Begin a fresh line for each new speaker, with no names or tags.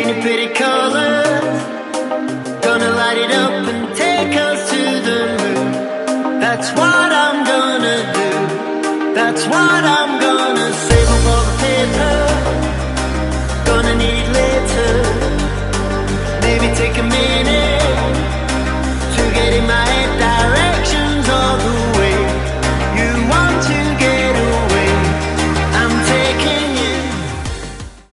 your pretty colors, gonna light it up and take us to the moon. That's what I'm gonna do. That's what I'm gonna say.